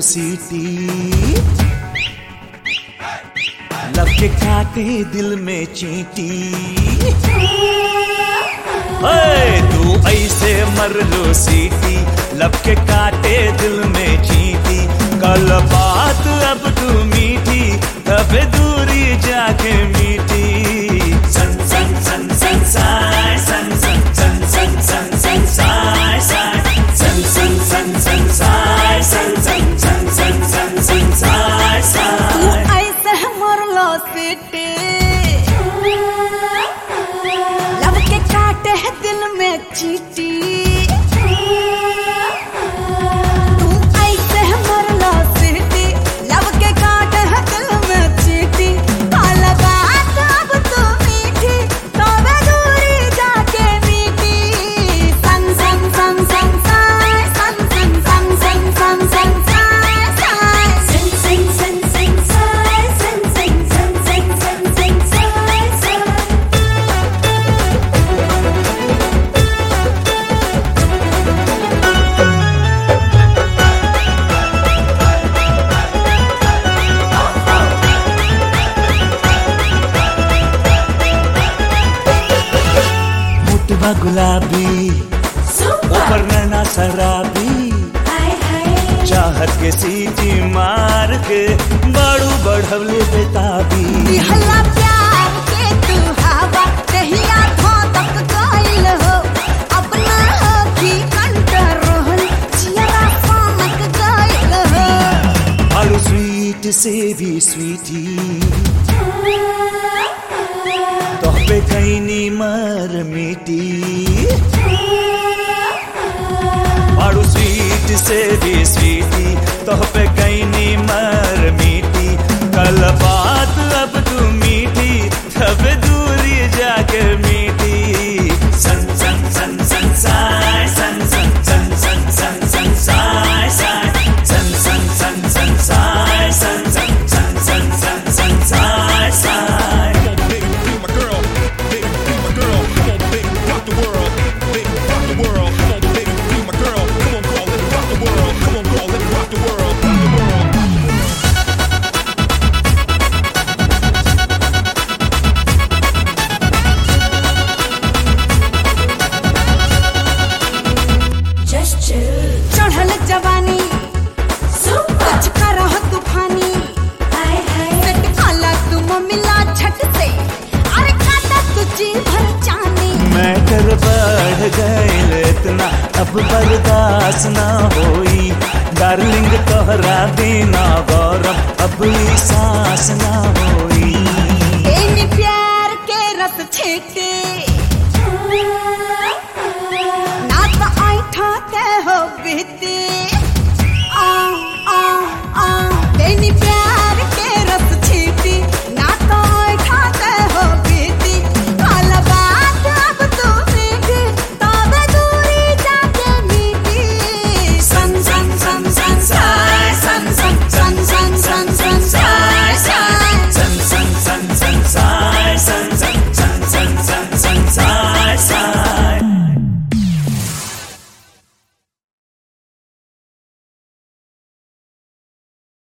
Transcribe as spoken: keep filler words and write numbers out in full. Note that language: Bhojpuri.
सीटी, लब के काटे दिल में चींटी। तू ऐसे मर लो सीटी, लब के काटे दिल में चींटी। कल बात अब तू मीठी, तब दूरी जाके मीठी। सन सन सन सन साय सन सन सन सन सन सन साय साय सन सन सन सन साय सन सन सन सन सन सन साय साय। तू ऐसे मर लो सीटी, लब के काटे है दिल में चींटी। तू ऐसे मर लो सीटी, लब के काटे है दिल में चींटी। कल बात अब तू मीठी, तब दूरी जाके मीठी। सन सन सन सन साय सन सन सन सन सन सन साय साय सन सन सन सन साय सन सन सन सन सन सन साय साय। मुटवा गुलाबी ऊपर नैना शराबी, चाहत के सीटी मार के बड़ू बढ़वले बेताबी। हल्ला प्यार के तू हवा कहिया धो तक गइल हो, अपना हो की कंट्रोल जिया सामक गइल हो। और स्वीट से भी स्वीटी, तो पे कैनी मर मिटी। और स्वीट से भी स्वीटी, तो पे कैनी मर मिटी। कल बात अब तू मीठी, तब दूरी जाके मीठी। सन सन सन सन साय सन सन सन सन सन सन साय साय सन सन सन सन साय सन सन सन सन सन सन साय साय। चढ़ल जवानी कुछ करह तूफानी, सेट काला तुम मिला झट से, अरे काटा तुझी भर जानी। मैटर बढ़ गए इतना, अब बर्दाश्त ना होई। डार्लिंग तोहरा बिना गौरव अब ई सांस ना होई। एनी प्यार के रस छीटे, ना तो ऐठा के हो बीती।